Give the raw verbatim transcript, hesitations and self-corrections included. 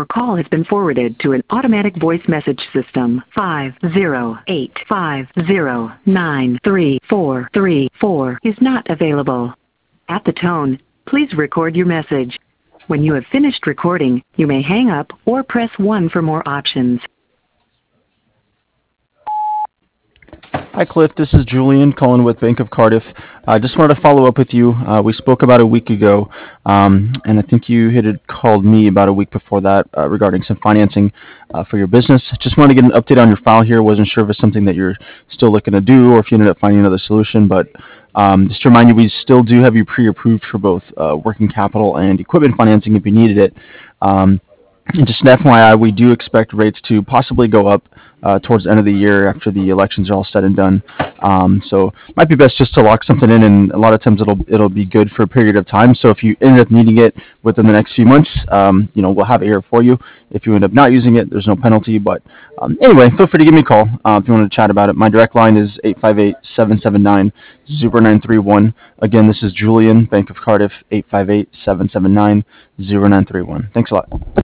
call has been forwarded to an automatic voice message system. five zero eight five zero nine three four three four is not available. At the tone, please record your message. When you have finished recording, you may hang up or press one for more options. Hi, Cliff. This is Julian calling with Bank of Cardiff. I just wanted to follow up with you. Uh, we spoke about a week ago, um, and I think you had called me about a week before that uh, regarding some financing uh, for your business. Just wanted to get an update on your file here. Wasn't sure if it's something that you're still looking to do or if you ended up finding another solution, but um, just to remind you, we still do have you pre-approved for both uh, working capital and equipment financing if you needed it. Um, And just an F Y I, we do expect rates to possibly go up uh, towards the end of the year after the elections are all said and done. Um, so it might be best just to lock something in, and a lot of times it'll it'll be good for a period of time. So if you end up needing it within the next few months, um, you know, we'll have it here for you. If you end up not using it, there's no penalty. But um, anyway, feel free to give me a call uh, if you want to chat about it. My direct line is eight five eight, seven seven nine, zero nine three one. Again, this is Julian, Bank of Cardiff, eight five eight, seven seven nine, zero nine three one. Thanks a lot.